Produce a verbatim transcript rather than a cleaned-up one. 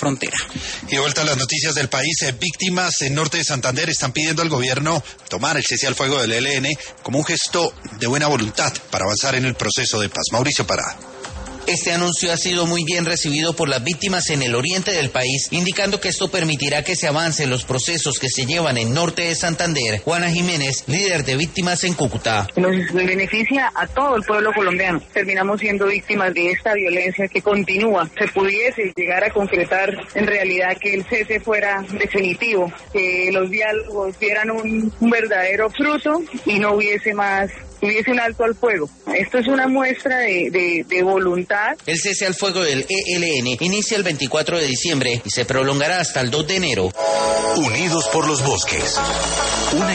frontera. Y de vuelta a las noticias del país, eh, víctimas en norte de Santander están pidiendo al gobierno tomar el cese al fuego del E L N como un gesto de buena voluntad para avanzar en el proceso de paz. Mauricio Parada. Este anuncio ha sido muy bien recibido por las víctimas en el oriente del país, indicando que esto permitirá que se avance en los procesos que se llevan en norte de Santander. Juana Jiménez, líder de víctimas en Cúcuta. Nos beneficia a todo el pueblo colombiano. Terminamos siendo víctimas de esta violencia que continúa. Se pudiese llegar a concretar en realidad que el cese fuera definitivo, que los diálogos dieran un, un verdadero fruto y no hubiese más hubiese un alto al fuego. Esto es una muestra de, de, de voluntad. El cese al fuego del E L N inicia el veinticuatro de diciembre y se prolongará hasta el dos de enero. Unidos por los bosques. Una